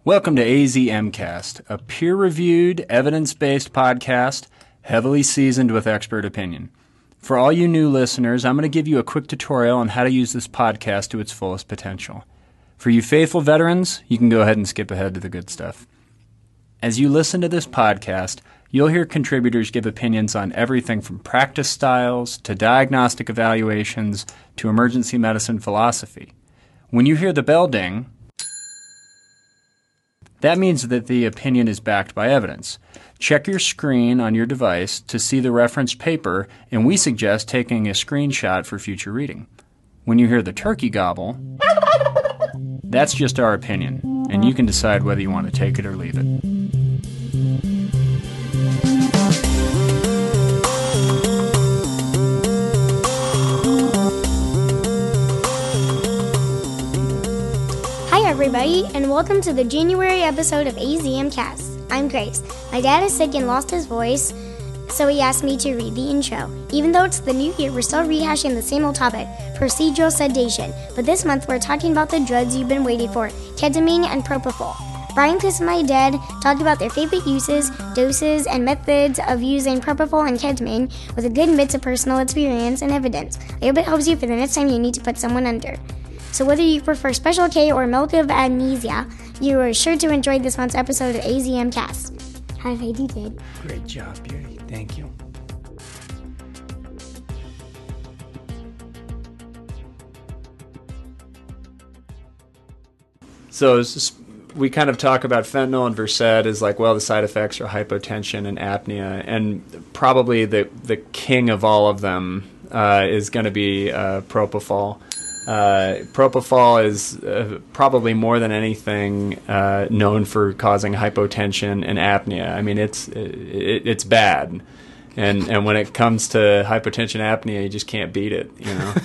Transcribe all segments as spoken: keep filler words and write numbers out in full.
Welcome to A Z M Cast, a peer-reviewed, evidence-based podcast heavily seasoned with expert opinion. For all you new listeners, I'm going to give you a quick tutorial on how to use this podcast to its fullest potential. For you faithful veterans, you can go ahead and skip ahead to the good stuff. As you listen to this podcast, you'll hear contributors give opinions on everything from practice styles to diagnostic evaluations to emergency medicine philosophy. When you hear the bell ding, that means that the opinion is backed by evidence. Check your screen on your device to see the referenced paper, and we suggest taking a screenshot for future reading. When you hear the turkey gobble, that's just our opinion, and you can decide whether you want to take it or leave it. Hi everybody, and welcome to the January episode of A Z M Cast. I'm Grace. My dad is sick and lost his voice, so he asked me to read the intro. Even though it's the new year, we're still rehashing the same old topic, procedural sedation. But this month, we're talking about the drugs you've been waiting for, ketamine and propofol. Brian, Chris, and my dad talked about their favorite uses, doses, and methods of using propofol and ketamine with a good mix of personal experience and evidence. I hope it helps you for the next time you need to put someone under. So whether you prefer Special K or Milk of Amnesia, you are sure to enjoy this month's episode of A Z M Cast. How did I do, Dad? Great job, Beauty. Thank you. So it's just, we kind of talk about fentanyl and Versed as like, well, the side effects are hypotension and apnea, and probably the the king of all of them uh, is going to be uh, propofol. Uh, propofol is uh, probably more than anything uh, known for causing hypotension and apnea. I mean, it's it, it's bad, and and when it comes to hypotension apnea, you just can't beat it. You know.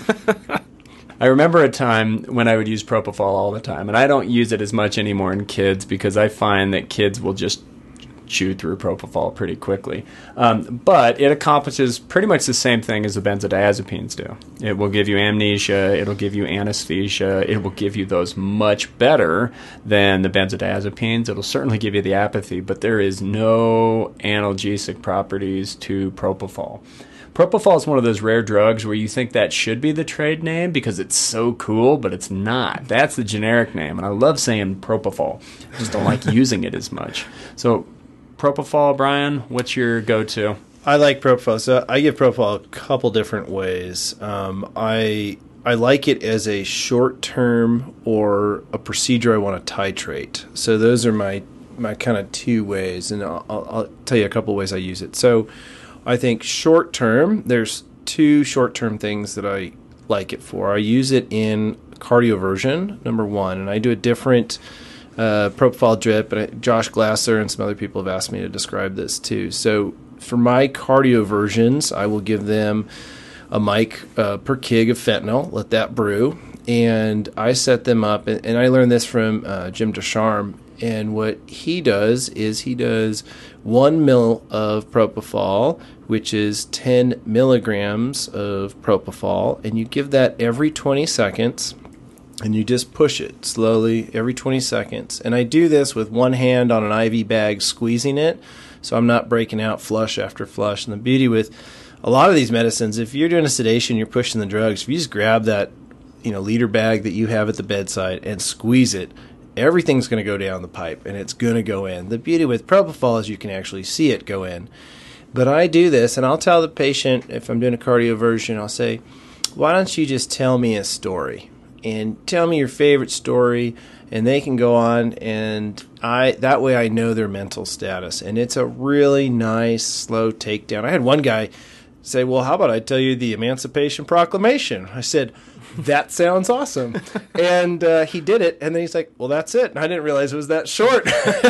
I remember a time when I would use propofol all the time, and I don't use it as much anymore in kids because I find that kids will just chew through propofol pretty quickly. Um, but it accomplishes pretty much the same thing as the benzodiazepines do. It will give you amnesia, it'll give you anesthesia, it will give you those much better than the benzodiazepines. It'll certainly give you the apathy, but there is no analgesic properties to propofol. Propofol is one of those rare drugs where you think that should be the trade name because it's so cool, but it's not. That's the generic name, and I love saying propofol. I just don't like using it as much. So propofol, Brian, what's your go-to? I like propofol. So I give propofol a couple different ways. Um, I I like it as a short-term or a procedure I want to titrate. So those are my my kind of two ways, and I'll, I'll tell you a couple ways I use it. So I think short-term, there's two short-term things that I like it for. I use it in cardioversion, number one, and I do a different Uh, propofol drip, and Josh Glasser and some other people have asked me to describe this too. So for my cardio versions, I will give them a mic uh, per kg of fentanyl, let that brew, and I set them up, and, and I learned this from uh, Jim Ducharme, and what he does is he does one mil of propofol, which is ten milligrams of propofol, and you give that every twenty seconds. And you just push it slowly every twenty seconds. And I do this with one hand on an I V bag squeezing it, so I'm not breaking out flush after flush. And the beauty with a lot of these medicines, if you're doing a sedation, you're pushing the drugs, if you just grab that, you know, liter bag that you have at the bedside and squeeze it, everything's going to go down the pipe, and it's going to go in. The beauty with propofol is you can actually see it go in. But I do this, and I'll tell the patient, if I'm doing a cardioversion, I'll say, why don't you just tell me a story? And tell me your favorite story, and they can go on, and I that way I know their mental status. And it's a really nice, slow takedown. I had one guy say, well, how about I tell you the Emancipation Proclamation? I said, that sounds awesome. And uh, he did it, and then he's like, well, that's it. And I didn't realize it was that short.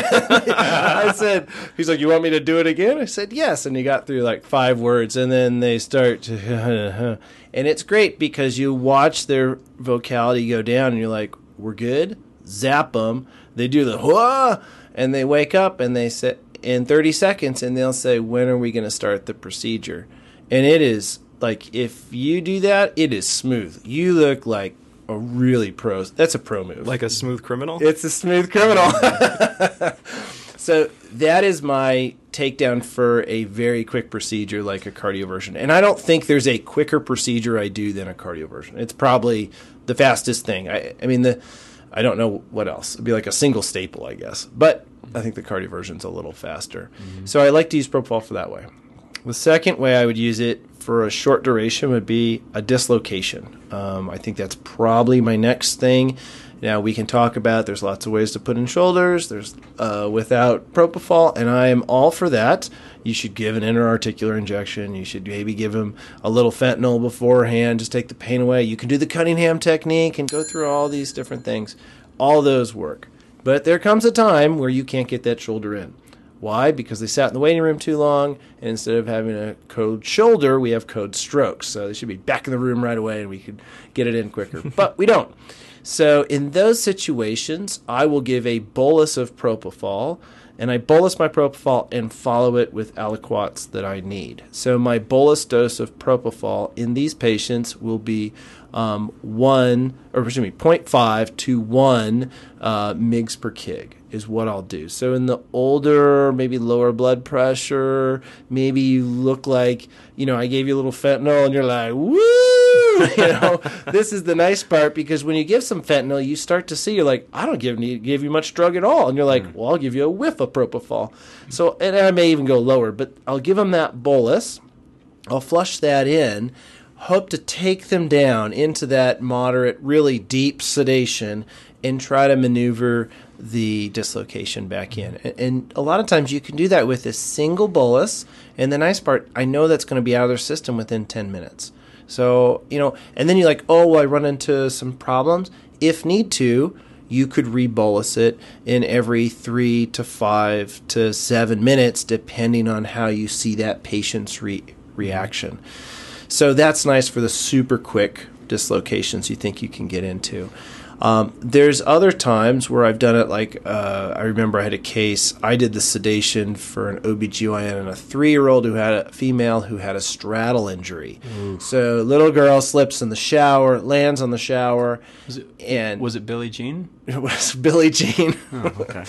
I said, he's like, you want me to do it again? I said, yes. And he got through like five words, and then they start to, and it's great because you watch their vocality go down, and you're like, we're good? Zap them. They do the, whoa, and they wake up, and they say, in thirty seconds, and they'll say, when are we going to start the procedure? And it is, like, if you do that, it is smooth. You look like a really pro. That's a pro move. Like a smooth criminal? It's a smooth criminal. So that is my takedown for a very quick procedure like a cardioversion. And I don't think there's a quicker procedure I do than a cardioversion. It's probably the fastest thing. I, I mean, the I don't know what else. It'd be like a single staple, I guess. But I think the cardioversion's a little faster. Mm-hmm. So I like to use propofol for that way. The second way I would use it for a short duration would be a dislocation. Um, I think that's probably my next thing. Now, we can talk about there's lots of ways to put in shoulders. There's uh, without propofol, and I am all for that. You should give an interarticular injection. You should maybe give them a little fentanyl beforehand. Just take the pain away. You can do the Cunningham technique and go through all these different things. All those work. But there comes a time where you can't get that shoulder in. Why? Because they sat in the waiting room too long, and instead of having a code shoulder, we have code strokes. So they should be back in the room right away, and we could get it in quicker. But we don't. So in those situations, I will give a bolus of propofol, and I bolus my propofol and follow it with aliquots that I need. So my bolus dose of propofol in these patients will be um, one, or excuse me, zero point five to one uh, milligrams per kilogram is what I'll do. So in the older, maybe lower blood pressure, maybe you look like, you know, I gave you a little fentanyl and you're like, woo! You know, this is the nice part, because when you give some fentanyl, you start to see, you're like, I don't give, need, give you much drug at all. And you're like, mm. well, I'll give you a whiff of propofol. So, and I may even go lower, but I'll give them that bolus. I'll flush that in, hope to take them down into that moderate, really deep sedation, and try to maneuver the dislocation back in. And a lot of times you can do that with a single bolus. And the nice part, I know that's going to be out of their system within ten minutes. So, you know, and then you're like, oh, well, I run into some problems. If need to, you could rebolus it in every three to five to seven minutes, depending on how you see that patient's re- reaction. So that's nice for the super quick dislocations you think you can get into. Um, there's other times where I've done it, like uh, I remember I had a case, I did the sedation for an O B G Y N and a three-year-old who had a female who had a straddle injury. Ooh. So little girl slips in the shower, lands on the shower. Was it, and was it Billie Jean? It was Billie Jean. Oh, okay.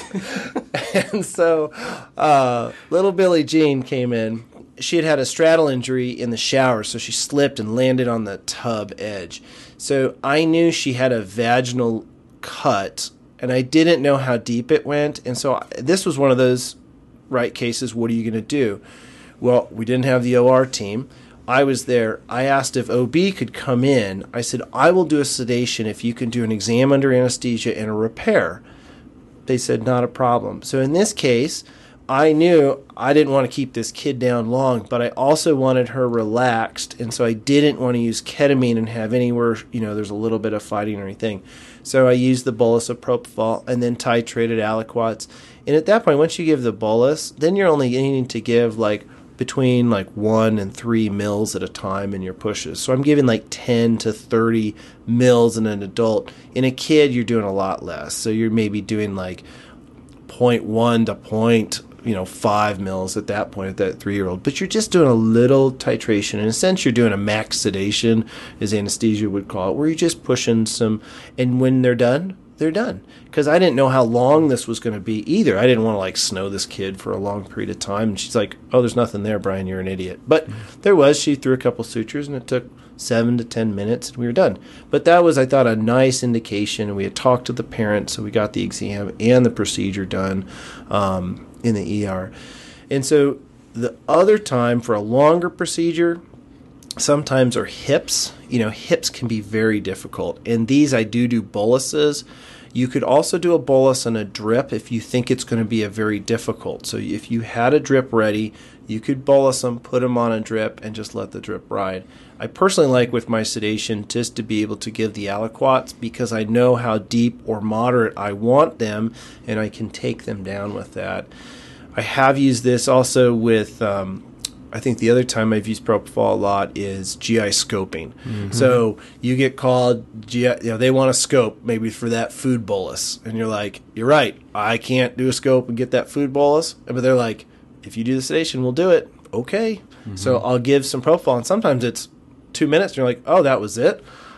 And so uh, little Billie Jean came in. She had had a straddle injury in the shower, so she slipped and landed on the tub edge. So I knew she had a vaginal cut, and I didn't know how deep it went. And so this was one of those right cases, what are you going to do? Well, we didn't have the O R team. I was there. I asked if O B could come in. I said, I will do a sedation if you can do an exam under anesthesia and a repair. They said, not a problem. So in this case, I knew I didn't want to keep this kid down long, but I also wanted her relaxed, and so I didn't want to use ketamine and have anywhere, you know, there's a little bit of fighting or anything. So I used the bolus of propofol and then titrated aliquots. And at that point, once you give the bolus, then you're only needing to give like between like one and three mils at a time in your pushes. So I'm giving like ten to thirty mils in an adult. In a kid, you're doing a lot less. So you're maybe doing like zero point one to point you know, five mils at that point at that three-year-old. But you're just doing a little titration. In a sense, you're doing a max sedation, as anesthesia would call it, where you're just pushing some, and when they're done, they're done. Because I didn't know how long this was going to be either. I didn't want to, like, snow this kid for a long period of time. And she's like, oh, there's nothing there, Brian, you're an idiot. But there was. She threw a couple sutures, and it took seven to ten minutes, and we were done. But that was, I thought, a nice indication. And we had talked to the parents, so we got the exam and the procedure done. Um... in the E R. And so the other time for a longer procedure sometimes are hips. You know, hips can be very difficult. And these I do do boluses. You could also do a bolus and a drip if you think it's going to be a very difficult. So if you had a drip ready, you could bolus them, put them on a drip, and just let the drip ride. I personally like with my sedation just to be able to give the aliquots because I know how deep or moderate I want them, and I can take them down with that. I have used this also with, um, I think the other time I've used propofol a lot is G I scoping. Mm-hmm. So you get called, G I, you know, they want a scope maybe for that food bolus. And you're like, you're right, I can't do a scope and get that food bolus. But they're like, if you do the sedation, we'll do it. Okay. Mm-hmm. So I'll give some propofol, and sometimes it's two minutes, and you're like, oh, that was it.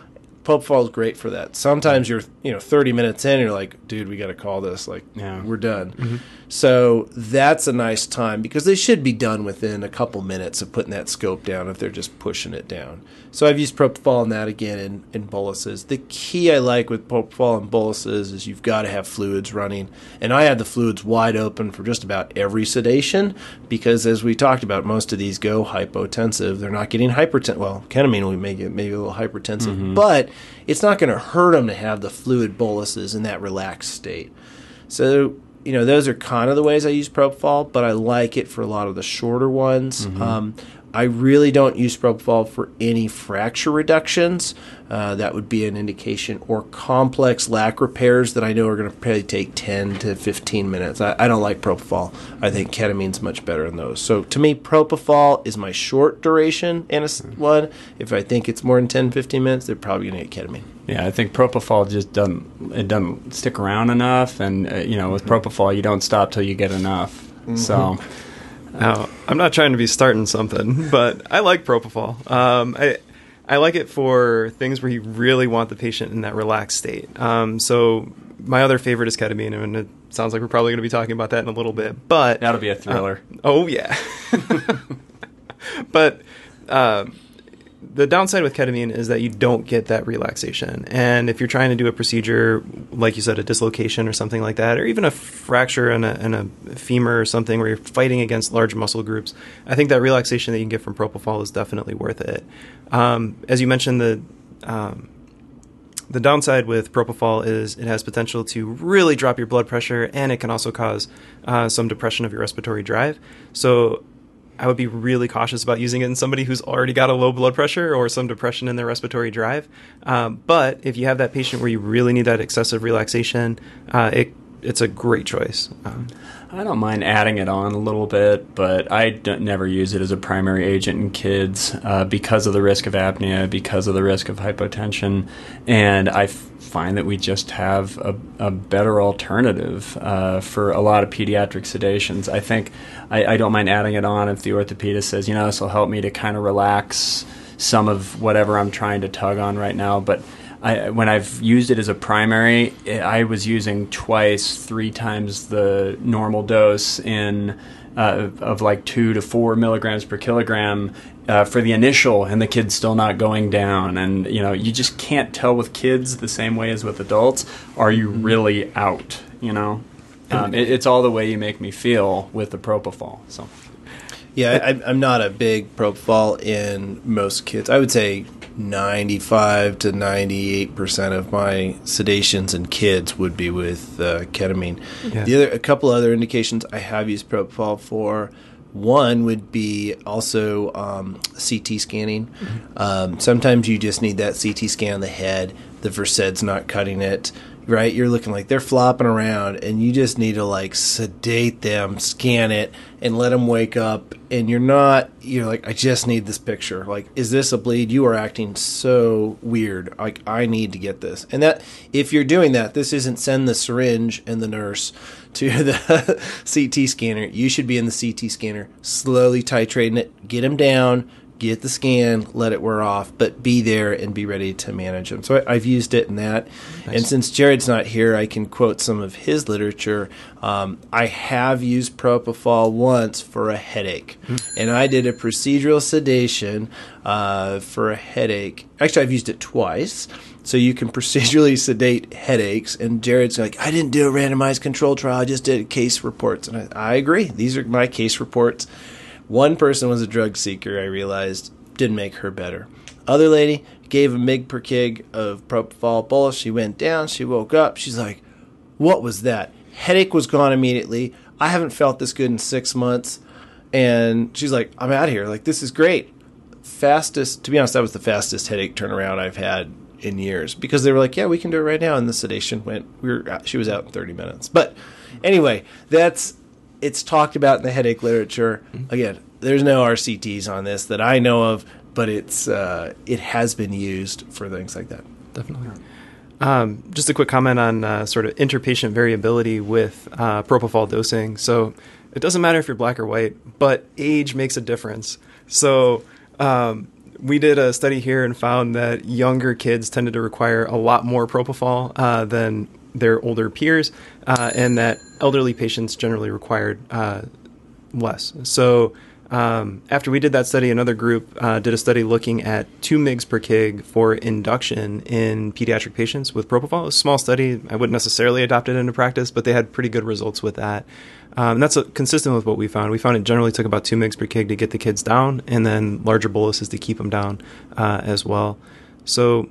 propofol is great for that. Sometimes you're, you know, thirty minutes in, and you're like, dude, we got to call this. Like, Yeah. we're done. Mm-hmm. So that's a nice time because they should be done within a couple minutes of putting that scope down if they're just pushing it down. So I've used propofol in that again in, in boluses. The key I like with propofol and boluses is you've got to have fluids running. And I had the fluids wide open for just about every sedation because, as we talked about, most of these go hypotensive. They're not getting hypertensive. Well, ketamine will make it maybe a little hypertensive, mm-hmm. but it's not going to hurt them to have the fluid boluses in that relaxed state. So, you know, those are kind of the ways I use propofol, but I like it for a lot of the shorter ones. Mm-hmm. Um, I really don't use propofol for any fracture reductions. Uh, that would be an indication, or complex lac repairs that I know are going to probably take ten to fifteen minutes. I, I don't like propofol. I think ketamine's much better in those. So to me, propofol is my short duration anesthetic one. If I think it's more than ten, fifteen minutes, they're probably going to get ketamine. Yeah, I think propofol just doesn't it doesn't stick around enough, and uh, you know, with propofol, you don't stop till you get enough. Mm-hmm. So. Now, I'm not trying to be starting something, but I like propofol. Um, I I like it for things where you really want the patient in that relaxed state. Um, so my other favorite is ketamine, and it sounds like we're probably going to be talking about that in a little bit. But that'll be a thriller. Uh, oh yeah. But uh, the downside with ketamine is that you don't get that relaxation. And if you're trying to do a procedure, like you said, a dislocation or something like that, or even a fracture in a, in a femur or something where you're fighting against large muscle groups, I think that relaxation that you can get from propofol is definitely worth it. Um, as you mentioned, the um, the downside with propofol is it has potential to really drop your blood pressure, and it can also cause uh, some depression of your respiratory drive. So I would be really cautious about using it in somebody who's already got a low blood pressure or some depression in their respiratory drive. Um, but if you have that patient where you really need that excessive relaxation, uh, it it's a great choice. Um, I don't mind adding it on a little bit, but I don't, never use it as a primary agent in kids uh, because of the risk of apnea, because of the risk of hypotension, and I f- find that we just have a, a better alternative uh, for a lot of pediatric sedations. I think I, I don't mind adding it on if the orthopedist says, you know, this will help me to kind of relax some of whatever I'm trying to tug on right now, but I, when I've used it as a primary, I was using twice, three times the normal dose in uh, of like two to four milligrams per kilogram uh, for the initial, and the kid's still not going down. And you know, you just can't tell with kids the same way as with adults. Are you really out? You know, um, it, it's all the way you make me feel with the propofol. So. Yeah, I, I'm not a big propofol in most kids. I would say ninety-five to ninety-eight percent of my sedations in kids would be with uh, ketamine. Yeah. The other, a couple other indications I have used propofol for. One would be also um, C T scanning. Mm-hmm. Um, sometimes you just need that C T scan of the head. The Versed's not cutting it. Right, you're looking like they're flopping around, and you just need to like sedate them, scan it, and let them wake up. And you're not, you're like, I just need this picture. Like, is this a bleed? You are acting so weird. Like, I need to get this. And that, if you're doing that, this isn't send the syringe and the nurse to the C T scanner. You should be in the C T scanner, slowly titrating it, get them down. Get the scan, let it wear off, but be there and be ready to manage them. So I, I've used it in that. Nice. And since Jared's not here, I can quote some of his literature. Um, I have used propofol once for a headache, mm. and I did a procedural sedation uh, for a headache. Actually, I've used it twice. So you can procedurally sedate headaches. And Jared's like, I didn't do a randomized control trial. I just did case reports. And I, I agree. These are my case reports. One person was a drug seeker, I realized, didn't make her better. Other lady gave a mig per kg of propofol bolus. She went down. She woke up. She's like, what was that? Headache was gone immediately. I haven't felt this good in six months. And she's like, I'm out of here. Like, this is great. Fastest, to be honest, that was the fastest headache turnaround I've had in years. Because they were like, yeah, we can do it right now. And the sedation went, we were, she was out in thirty minutes. But anyway, that's... It's talked about in the headache literature. Again, there's no R C Ts on this that I know of, but it's uh, it has been used for things like that. Definitely. Um, just a quick comment on uh, sort of interpatient variability with uh, propofol dosing. So it doesn't matter if you're black or white, but age makes a difference. So um, we did a study here and found that younger kids tended to require a lot more propofol uh, than their older peers, uh, and that elderly patients generally required uh, less. So um, after we did that study, another group uh, did a study looking at two milligrams per kg for induction in pediatric patients with propofol. It was a small study. I wouldn't necessarily adopt it into practice, but they had pretty good results with that. Um, and that's a, consistent with what we found. We found it generally took about two milligrams per kg to get the kids down, and then larger boluses to keep them down uh, as well. So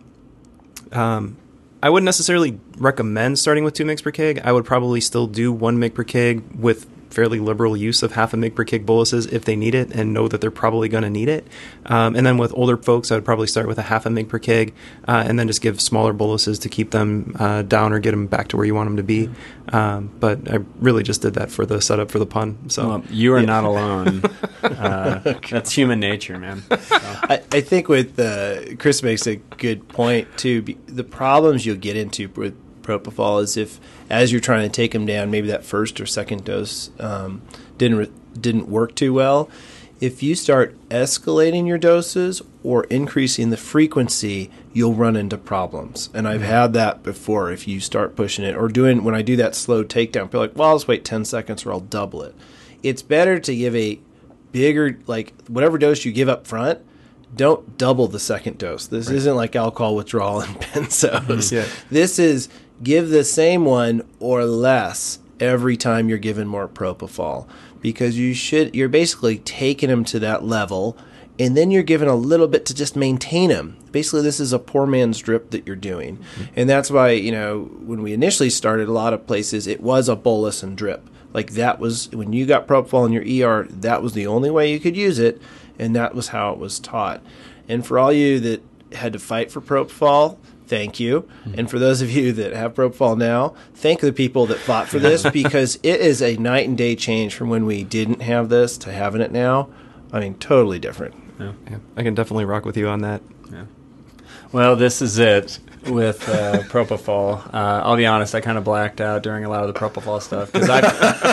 um, I wouldn't necessarily recommend starting with two milligrams per kg. I would probably still do one milligram per kg with fairly liberal use of half a milligram per kg boluses if they need it and know that they're probably going to need it. Um, and then with older folks, I would probably start with a half a milligram per kg uh, and then just give smaller boluses to keep them uh, down or get them back to where you want them to be. Um, but I really just did that for the setup for the pun. So well, you are yeah. not alone. uh, that's human nature, man. So. I, I think with uh, Chris makes a good point too. Be, the problems you'll get into with propofol is if, as you're trying to take them down, maybe that first or second dose um, didn't re- didn't work too well. If you start escalating your doses or increasing the frequency, you'll run into problems. And I've had that before. If you start pushing it or doing when I do that slow takedown, people are like, well, I'll just wait ten seconds or I'll double it. It's better to give a bigger, like whatever dose you give up front. Don't double the second dose. This right. isn't like alcohol withdrawal and benzos. Yeah. This is give the same one or less every time you're given more propofol, because you should. You're basically taking them to that level, and then you're given a little bit to just maintain them. Basically, this is a poor man's drip that you're doing, mm-hmm. and that's why you know when we initially started, a lot of places it was a bolus and drip. Like that was when you got propofol in your E R. That was the only way you could use it. And that was how it was taught. And for all you that had to fight for propofol, thank you. Mm-hmm. And for those of you that have propofol now, thank the people that fought for this, because it is a night and day change from when we didn't have this to having it now. I mean, totally different. Yeah. Yeah. I can definitely rock with you on that. Yeah. Well, this is it with uh, propofol. Uh, I'll be honest, I kind of blacked out during a lot of the propofol stuff because I,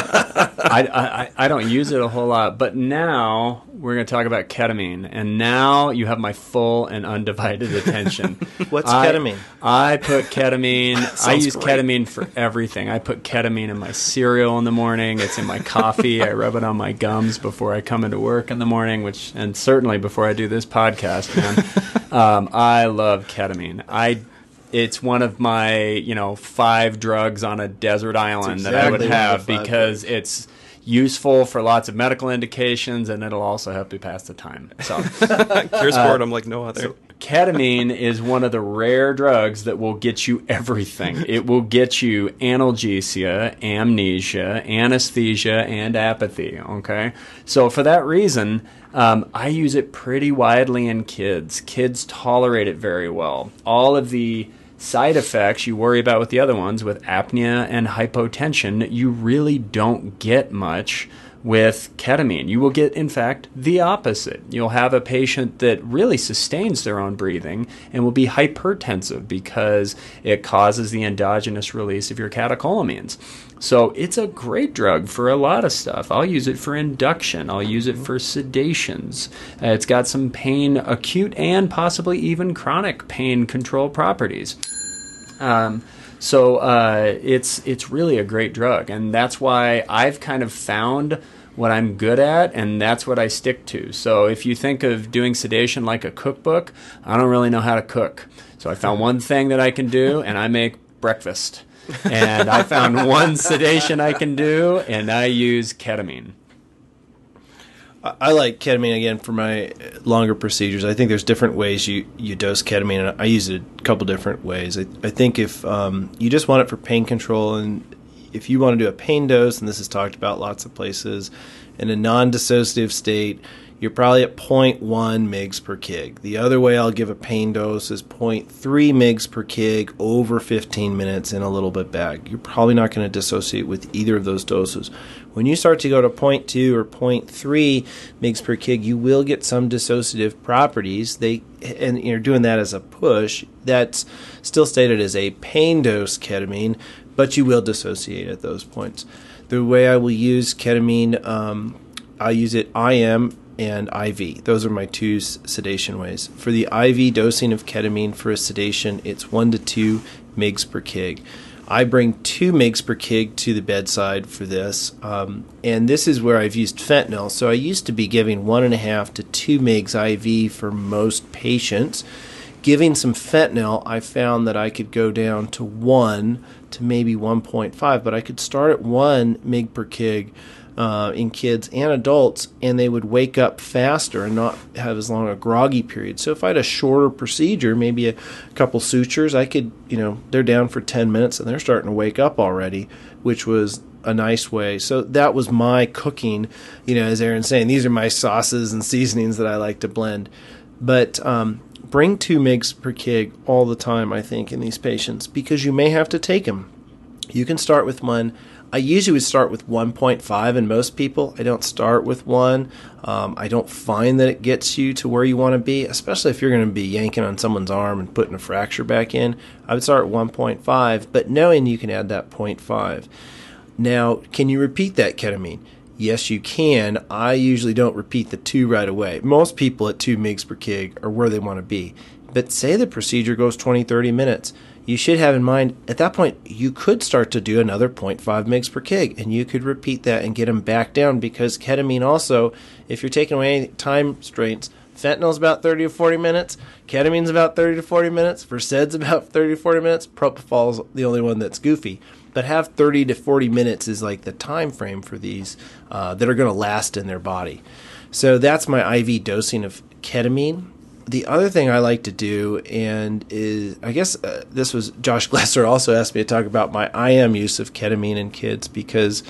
I, I, I don't use it a whole lot. But now we're going to talk about ketamine, and now you have my full and undivided attention. What's I, ketamine? I put ketamine. I use great. ketamine for everything. I put ketamine in my cereal in the morning. It's in my coffee. I rub it on my gums before I come into work in the morning, which and certainly before I do this podcast, man. um, I love ketamine. I It's one of my, you know, five drugs on a desert island exactly that I would have because drugs. It's useful for lots of medical indications, and it'll also help you pass the time. So, cures uh, boredom like no other. So ketamine is one of the rare drugs that will get you everything. It will get you analgesia, amnesia, anesthesia, and apathy. Okay, so for that reason, um, I use it pretty widely in kids. Kids tolerate it very well. All of the side effects you worry about with the other ones, with apnea and hypotension, you really don't get much with ketamine. You will get, in fact, the opposite. You'll have a patient that really sustains their own breathing and will be hypertensive because it causes the endogenous release of your catecholamines. So it's a great drug for a lot of stuff. I'll use it for induction. I'll use it for sedations. Uh, it's got some pain, acute and possibly even chronic pain control properties. Um, so uh, it's it's really a great drug, and that's why I've kind of found what I'm good at, and that's what I stick to. So if you think of doing sedation like a cookbook, I don't really know how to cook. So I found one thing that I can do, and I make breakfast. And I found one sedation I can do, and I use ketamine. I like ketamine, again, for my longer procedures. I think there's different ways you, you dose ketamine, and I use it a couple different ways. I, I think if um, you just want it for pain control, and if you want to do a pain dose, and this is talked about lots of places, in a non-dissociative state, you're probably at zero point one milligrams per kg. The other way I'll give a pain dose is zero point three milligrams per kg over fifteen minutes in a little bit bag. You're probably not going to dissociate with either of those doses. When you start to go to zero point two or zero point three milligrams per kg, you will get some dissociative properties. They and you're doing that as a push. That's still stated as a pain dose ketamine, but you will dissociate at those points. The way I will use ketamine, um, I use it I M and I V. Those are my two s- sedation ways. For the I V dosing of ketamine for a sedation, it's one to two milligrams per kg. I bring two milligrams per kg to the bedside for this, um, and this is where I've used fentanyl. So I used to be giving one and a half to two milligrams I V for most patients. Giving some fentanyl, I found that I could go down to one to maybe one point five, but I could start at one milligram per kg uh, in kids and adults, and they would wake up faster and not have as long a groggy period. So if I had a shorter procedure, maybe a couple sutures, I could, you know, they're down for ten minutes and they're starting to wake up already, which was a nice way. So that was my cooking, you know, as Aaron's saying, these are my sauces and seasonings that I like to blend. But um, bring two milligrams per kg all the time, I think, in these patients, because you may have to take them. You can start with one. I usually would start with one point five in most people. I don't start with one. Um, I don't find that it gets you to where you want to be, especially if you're going to be yanking on someone's arm and putting a fracture back in. I would start at one point five, but knowing you can add that zero point five. Now, can you repeat that ketamine? Yes, you can. I usually don't repeat the two right away. Most people at two milligrams per kg are where they want to be. But say the procedure goes twenty, thirty minutes. You should have in mind, at that point, you could start to do another zero point five milligrams per kg, and you could repeat that and get them back down, because ketamine also, if you're taking away time restraints, fentanyl's about thirty to forty minutes, ketamine's about thirty to forty minutes, Versed's about thirty to forty minutes, Propofol's the only one that's goofy. But have thirty to forty minutes is like the time frame for these uh, that are going to last in their body. So that's my I V dosing of ketamine. The other thing I like to do, and is, I guess uh, this was Josh Glesser also asked me to talk about my I M use of ketamine in kids, because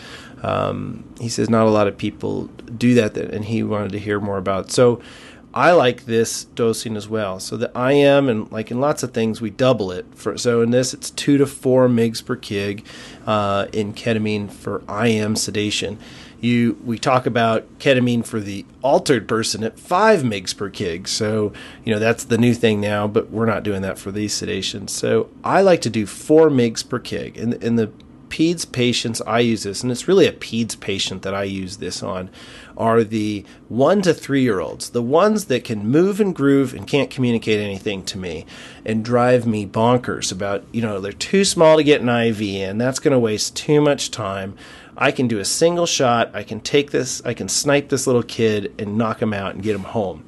um, he says not a lot of people do that, and he wanted to hear more about it. So I like this dosing as well. So the I M, and like in lots of things, we double it. For, so in this, it's two to four milligrams per kg uh, in ketamine for I M sedation. You we talk about ketamine for the altered person at five milligrams per kg. So, you know, that's the new thing now, but we're not doing that for these sedations. So I like to do four milligrams per kg. In, in the peds patients, I use this, and it's really a peds patient that I use this on, are the one to three year olds, the ones that can move and groove and can't communicate anything to me and drive me bonkers about, you know, they're too small to get an I V in. That's going to waste too much time. I can do a single shot. I can take this, I can snipe this little kid and knock him out and get him home.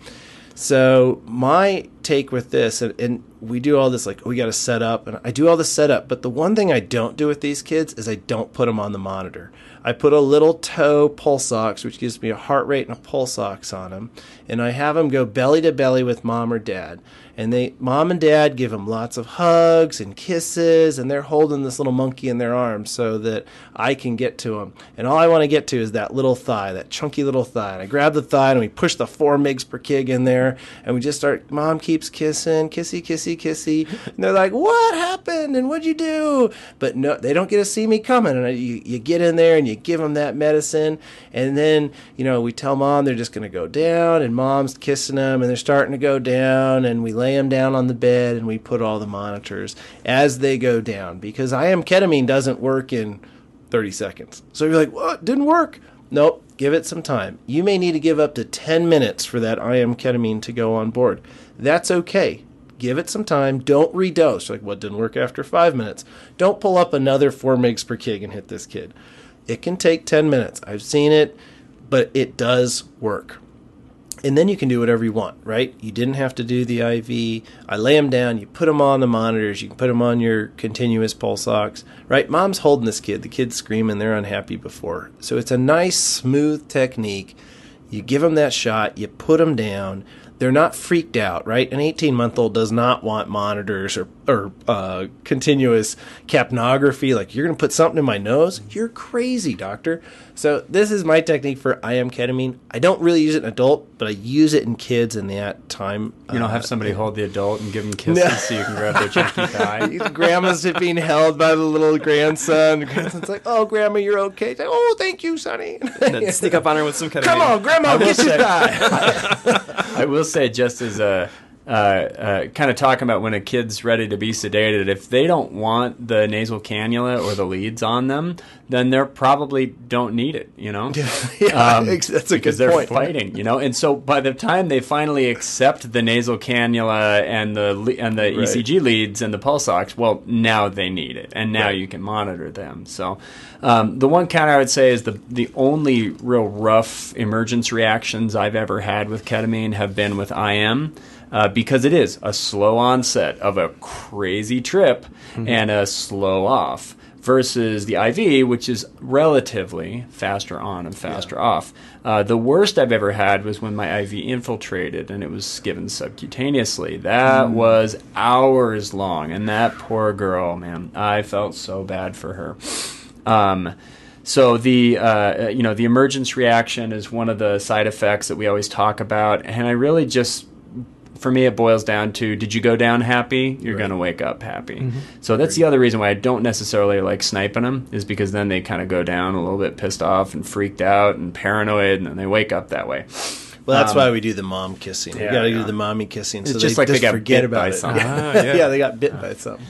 So my take with this, and, and we do all this, like, we got to set up, and I do all the setup, but the one thing I don't do with these kids is I don't put them on the monitor. I put a little toe pulse ox, which gives me a heart rate and a pulse ox on them, and I have them go belly to belly with mom or dad. And they, mom and dad give them lots of hugs and kisses, and they're holding this little monkey in their arms so that I can get to them. And all I want to get to is that little thigh, that chunky little thigh. And I grab the thigh, and we push the four milligrams per kg in there, and we just start, mom keeps kissing, kissy, kissy, kissy. And they're like, what happened? And what'd you do? But no, they don't get to see me coming. And I, you, you get in there, and you give them that medicine. And then, you know, we tell mom they're just going to go down, and mom's kissing them, and they're starting to go down, and we lay them down on the bed, and we put all the monitors as they go down, because I M ketamine doesn't work in thirty seconds. So you're like, what? Didn't work? Nope. Give it some time. You may need to give up to ten minutes for that I M ketamine to go on board. That's okay. Give it some time. Don't redose. Like, what, didn't work after five minutes? Don't pull up another four milligrams per kg and hit this kid. It can take ten minutes. I've seen it, but it does work. And then you can do whatever you want, right? You didn't have to do the I V. I lay them down. You put them on the monitors. You can put them on your continuous pulse ox, right? Mom's holding this kid. The kid's screaming. They're unhappy before. So it's a nice, smooth technique. You give them that shot. You put them down. They're not freaked out, right? An eighteen-month-old does not want monitors or, or uh, continuous capnography. Like, you're going to put something in my nose? You're crazy, doctor. So this is my technique for I M ketamine. I don't really use it in adult, but I use it in kids in that time. You don't uh, have somebody hold the adult and give them kisses no. so you can grab their chunky thigh? Grandma's being held by the little grandson. The grandson's like, oh, Grandma, you're okay. Like, oh, thank you, Sonny. And then sneak up on her with some ketamine. Come on, Grandma, get your thigh. I will say, just as a uh, uh, kind of talking about when a kid's ready to be sedated. If they don't want the nasal cannula or the leads on them, then they probably don't need it, you know? yeah, um, that's a because good they're point. fighting, you know? And so by the time they finally accept the nasal cannula and the le- and the Right. E C G leads and the pulse ox, well, now they need it, and now Right. you can monitor them. So um, the one counter I would say is the the only real rough emergence reactions I've ever had with ketamine have been with I M. Uh, because it is a slow onset of a crazy trip mm-hmm. and a slow off, versus the I V, which is relatively faster on and faster yeah. off. Uh, the worst I've ever had was when my I V infiltrated and it was given subcutaneously. That mm. was hours long, and that poor girl, man, I felt so bad for her. Um, So the uh, you know the emergence reaction is one of the side effects that we always talk about, and I really just, for me, it boils down to, did you go down happy? You're right. going to wake up happy. Mm-hmm. So that's the other reason why I don't necessarily like sniping them, is because then they kind of go down a little bit pissed off and freaked out and paranoid, and then they wake up that way. Well, that's um, why we do the mom kissing. Yeah, We got to yeah. do the mommy kissing. It's so just they like just they got forget bit about by it. something. Ah, yeah. yeah, they got bit by something.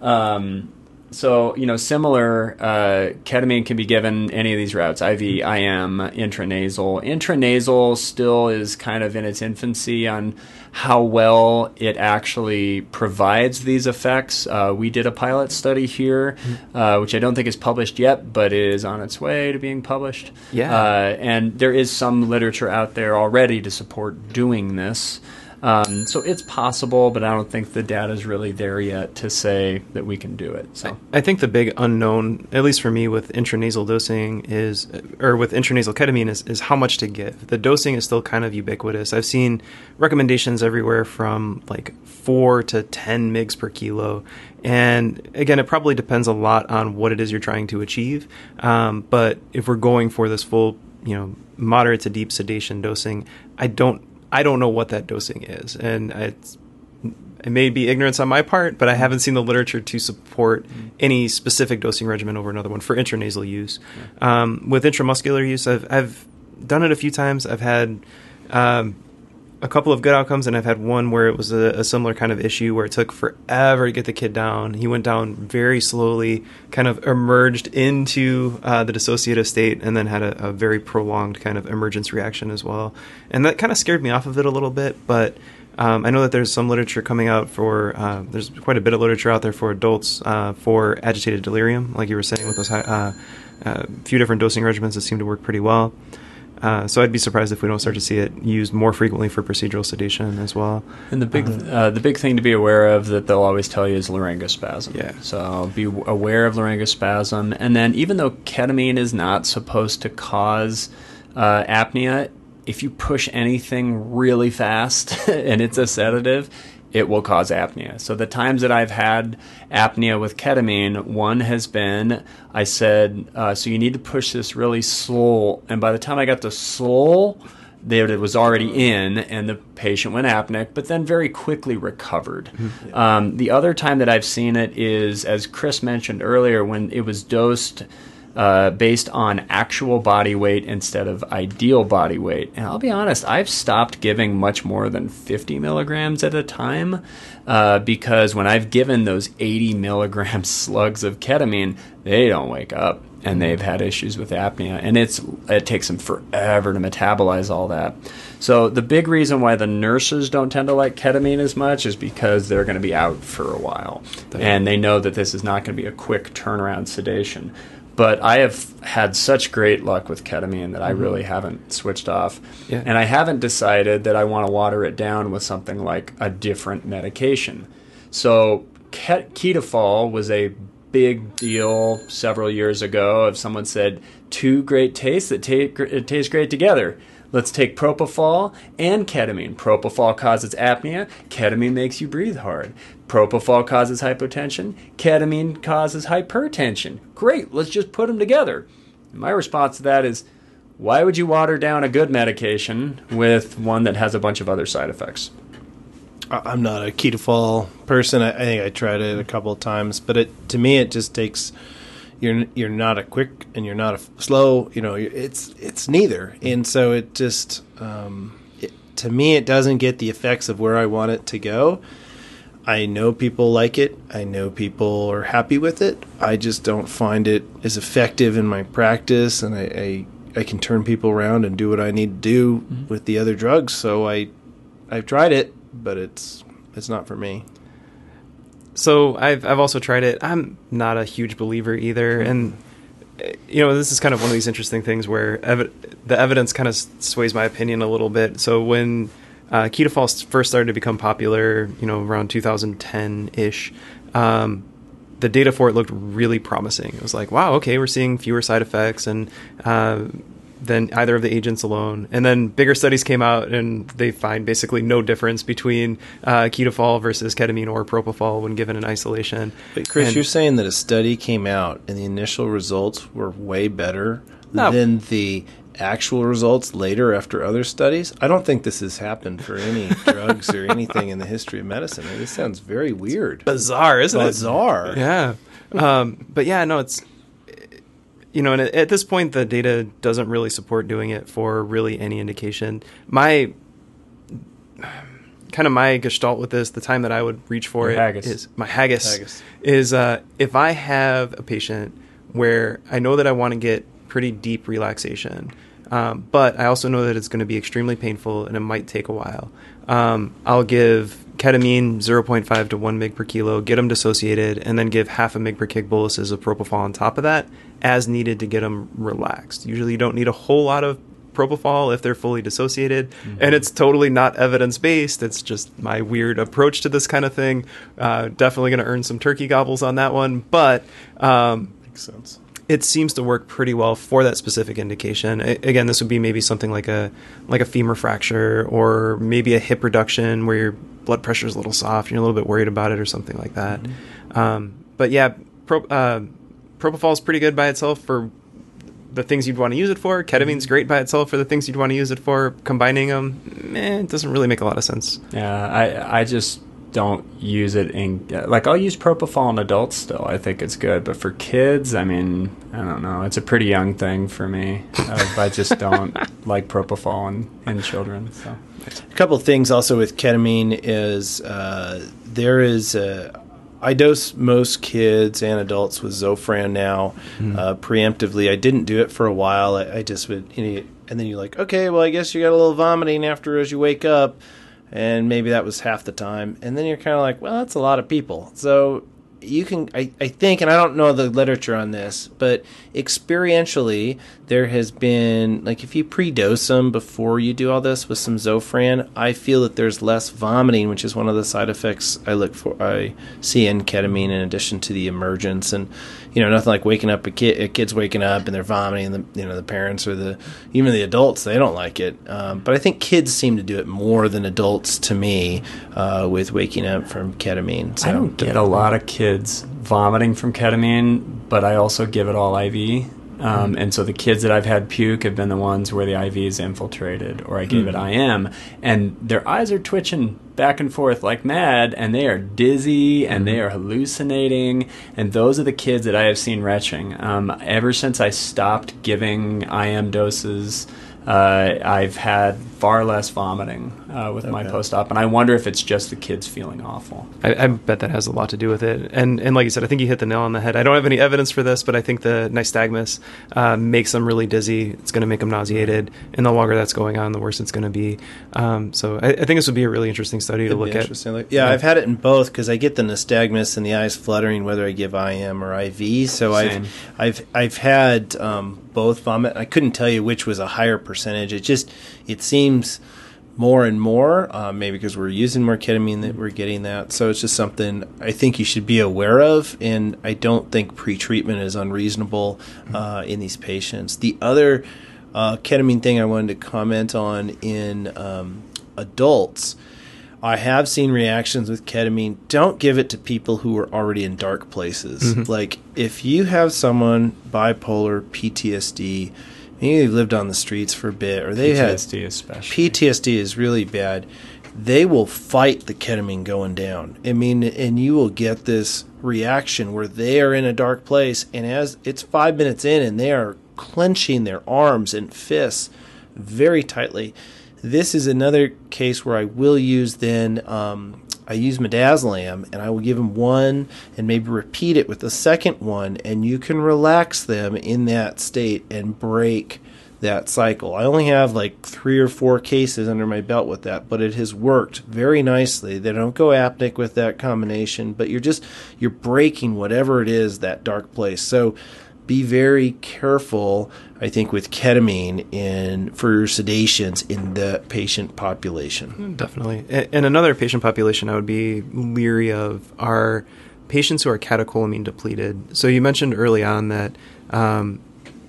Um, so, you know, similar, uh, ketamine can be given any of these routes, I V, I M, intranasal. Intranasal still is kind of in its infancy on how well it actually provides these effects. Uh, we did a pilot study here, uh, which I don't think is published yet, but is on its way to being published. Yeah. Uh, and there is some literature out there already to support doing this. Um, so it's possible, but I don't think the data is really there yet to say that we can do it. So I think the big unknown, at least for me, with intranasal dosing is, or with intranasal ketamine, is, is how much to give. The dosing is still kind of ubiquitous. I've seen recommendations everywhere from like four to ten milligrams per kilo. And again, it probably depends a lot on what it is you're trying to achieve. Um, but if we're going for this full, you know, moderate to deep sedation dosing, I don't I don't know what that dosing is, and it's, it may be ignorance on my part, but I haven't seen the literature to support any specific dosing regimen over another one for intranasal use. Yeah. Um, with intramuscular use, I've I've done it a few times. I've had um, a couple of good outcomes, and I've had one where it was a, a similar kind of issue where it took forever to get the kid down. He went down very slowly, kind of emerged into uh, the dissociative state, and then had a, a very prolonged kind of emergence reaction as well. And that kind of scared me off of it a little bit, but um, I know that there's some literature coming out for, uh, there's quite a bit of literature out there for adults uh, for agitated delirium, like you were saying, with those high, uh, uh, few different dosing regimens that seem to work pretty well. Uh, so I'd be surprised if we don't start to see it used more frequently for procedural sedation as well. And the big, uh, the big thing to be aware of that they'll always tell you is laryngospasm. Yeah. So be aware of laryngospasm. And then even though ketamine is not supposed to cause uh, apnea, if you push anything really fast and it's a sedative, it will cause apnea. So the times that I've had apnea with ketamine, one has been, I said, uh, so you need to push this really slow. And by the time I got to slow, there it was already in, and the patient went apneic, but then very quickly recovered. Mm-hmm. Um, the other time that I've seen it is, as Chris mentioned earlier, when it was dosed Uh, based on actual body weight instead of ideal body weight. And I'll be honest, I've stopped giving much more than fifty milligrams at a time uh, because when I've given those eighty milligram slugs of ketamine, they don't wake up, and they've had issues with apnea. And it's it takes them forever to metabolize all that. So the big reason why the nurses don't tend to like ketamine as much is because they're going to be out for a while. And they know that this is not going to be a quick turnaround sedation. But I have had such great luck with ketamine that I mm-hmm. really haven't switched off. Yeah. And I haven't decided that I want to water it down with something like a different medication. So ket- Ketofol was a big deal several years ago. If someone said, two great tastes that ta- it taste great together. Let's take propofol and ketamine. Propofol causes apnea. Ketamine makes you breathe hard. Propofol causes hypotension. Ketamine causes hypertension. Great, let's just put them together. And my response to that is, why would you water down a good medication with one that has a bunch of other side effects? I'm not a ketofol person. I, I think I tried it a couple of times, but it to me it just takes. You're you're not a quick and you're not a slow. You know, it's it's neither, and so it just um, it, to me, it doesn't get the effects of where I want it to go. I know people like it. I know people are happy with it. I just don't find it as effective in my practice, and I, I, I can turn people around and do what I need to do mm-hmm. with the other drugs. So I, I've tried it, but it's it's not for me. So I've I've also tried it. I'm not a huge believer either, and you know, this is kind of one of these interesting things where ev- the evidence kind of sways my opinion a little bit. So when Uh, Ketofol first started to become popular, you know, around two thousand ten-ish. Um, the data for it looked really promising. It was like, wow, okay, we're seeing fewer side effects and uh, than either of the agents alone. And then bigger studies came out, and they find basically no difference between uh, Ketofol versus ketamine or propofol when given in isolation. But Chris, and, you're saying that a study came out and the initial results were way better no. than the actual results later after other studies? I don't think this has happened for any drugs or anything in the history of medicine. This sounds very weird. Bizarre, isn't Bizarre. it? Bizarre. Yeah. Um, but yeah, no, it's, you know, and at this point, the data doesn't really support doing it for really any indication. My, kind of my gestalt with this, the time that I would reach for Your it haggis. is, my haggis, Haggis. is uh, if I have a patient where I know that I want to get pretty deep relaxation, Um, but I also know that it's going to be extremely painful and it might take a while. Um, I'll give ketamine zero point five to one milligram per kilo, get them dissociated, and then give half a milligram per kg boluses of propofol on top of that as needed to get them relaxed. Usually you don't need a whole lot of propofol if they're fully dissociated, mm-hmm. and it's totally not evidence-based. It's just my weird approach to this kind of thing. Uh, definitely going to earn some turkey gobbles on that one, but um, makes sense. It seems to work pretty well for that specific indication. I, again, this would be maybe something like a like a femur fracture or maybe a hip reduction where your blood pressure is a little soft and you're a little bit worried about it or something like that. Mm-hmm. Um, but yeah, pro, uh, propofol is pretty good by itself for the things you'd want to use it for. Ketamine's great by itself for the things you'd want to use it for. Combining them, eh, it doesn't really make a lot of sense. Yeah, I I just don't use it in, like, I'll use propofol in adults still. I think it's good, but for kids, I mean, I don't know. It's a pretty young thing for me. Uh, I just don't like propofol in, in children. So, a couple of things also with ketamine is uh, there is a, I dose most kids and adults with Zofran now mm. uh, preemptively. I didn't do it for a while. I, I just would, you know, and then you're like, okay, well, I guess you got a little vomiting after as you wake up. And maybe that was half the time. And then you're kind of like, well, that's a lot of people. So you can, I, I think, and I don't know the literature on this, but experientially, there has been, like, if you pre-dose them before you do all this with some Zofran, I feel that there's less vomiting, which is one of the side effects I look for, I see in ketamine in addition to the emergence. And, you know, nothing like waking up, a kid, a kid's waking up and they're vomiting, and the, you know, the parents or the, even the adults, they don't like it. Um, but I think kids seem to do it more than adults to me uh, with waking up from ketamine. So I don't get a lot of kids vomiting from ketamine, but I also give it all I V. Um, mm. And so the kids that I've had puke have been the ones where the I V is infiltrated, or I gave mm. it I M, and their eyes are twitching back and forth like mad, and they are dizzy, and mm. they are hallucinating, and those are the kids that I have seen retching. Um, ever since I stopped giving I M doses, uh, I've had far less vomiting uh, with okay. my post-op, and I wonder if it's just the kids feeling awful. I, I bet that has a lot to do with it. And and like you said, I think you hit the nail on the head. I don't have any evidence for this, but I think the nystagmus uh, makes them really dizzy. It's going to make them nauseated, and the longer that's going on, the worse it's going to be. Um, so I, I think this would be a really interesting study It'd to look at. Like, yeah, yeah, I've had it in both because I get the nystagmus and the eyes fluttering whether I give I M or I V. So Same. I've I've I've had um, both vomit. I couldn't tell you which was a higher percentage. It just it seems more and more, uh, maybe because we're using more ketamine that we're getting that. So it's just something I think you should be aware of, and I don't think pre-treatment is unreasonable uh, in these patients. The other uh, ketamine thing I wanted to comment on in um, adults, I have seen reactions with ketamine. Don't give it to people who are already in dark places. Mm-hmm. Like, if you have someone bipolar, P T S D, maybe they've lived on the streets for a bit, or they P T S D had especially. P T S D is really bad. They will fight the ketamine going down. I mean, and you will get this reaction where they are in a dark place, and as it's five minutes in, and they are clenching their arms and fists very tightly. This is another case where I will use then, um, I use midazolam, and I will give them one and maybe repeat it with the second one, and you can relax them in that state and break that cycle. I only have like three or four cases under my belt with that, but it has worked very nicely. They don't go apneic with that combination, but you're just, you're breaking whatever it is, that dark place. So be very careful, I think, with ketamine in for your sedations in the patient population. Definitely. In another patient population I would be leery of are patients who are catecholamine depleted. So you mentioned early on that um,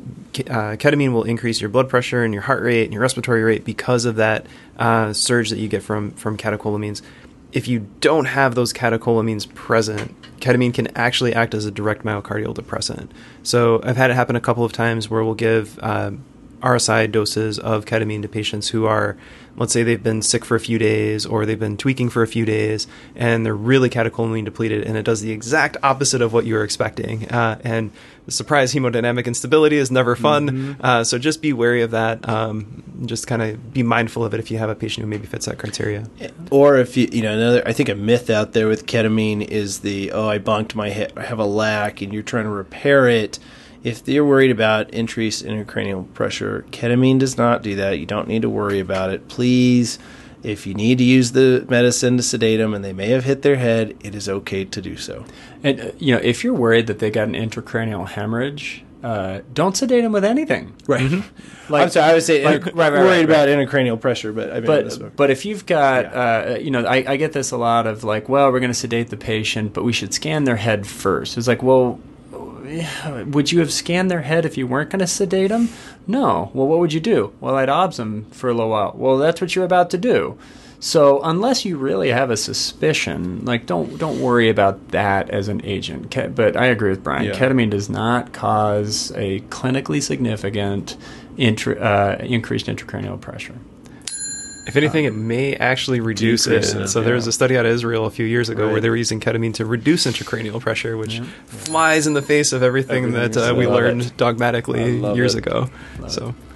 Uh, ketamine will increase your blood pressure and your heart rate and your respiratory rate because of that uh, surge that you get from from catecholamines. If you don't have those catecholamines present, ketamine can actually act as a direct myocardial depressant. So I've had it happen a couple of times where we'll give uh, R S I doses of ketamine to patients who are, let's say they've been sick for a few days or they've been tweaking for a few days and they're really catecholamine depleted, and it does the exact opposite of what you were expecting. Uh, and the surprise hemodynamic instability is never fun. Mm-hmm. Uh, so just be wary of that. Um, just kind of be mindful of it if you have a patient who maybe fits that criteria. Or if you, you know, another, I think a myth out there with ketamine is the, oh, I bonked my head, I have a lac, and you're trying to repair it. If they're worried about increased intracranial pressure, ketamine does not do that. You don't need to worry about it. Please, if you need to use the medicine to sedate them and they may have hit their head, it is okay to do so. And, uh, you know, if you're worried that they got an intracranial hemorrhage, uh, don't sedate them with anything. Right. Mm-hmm. Like, I'm sorry, I was saying like, right, right, worried right, right. about intracranial pressure, but I mean, but, but if you've got, yeah. uh, you know, I, I get this a lot of like, well, we're going to sedate the patient, but we should scan their head first. It's like, well, would you have scanned their head if you weren't going to sedate them? No. Well, what would you do? Well, I'd obs them for a little while. Well, that's what you're about to do. So unless you really have a suspicion, like don't don't worry about that as an agent. Ke- but I agree with Brian. Yeah. Ketamine does not cause a clinically significant intra- uh, increased intracranial pressure. If anything, it may actually reduce it. it. So yeah. There was a study out of Israel a few years ago right. where they were using ketamine to reduce intracranial pressure, which yeah. flies in the face of everything, everything that uh, we learned it. dogmatically years it. ago. Love so. It.